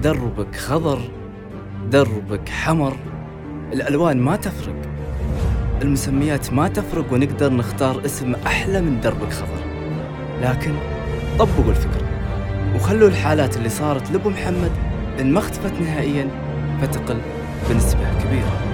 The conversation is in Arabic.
دربك خضر، دربك حمر، الألوان ما تفرق، المسميات ما تفرق، ونقدر نختار اسم أحلى من دربك خضر. لكن طبقوا الفكرة وخلوا الحالات اللي صارت لأبو محمد إن ما اختفت نهائياً فتقل بنسبة كبيرة.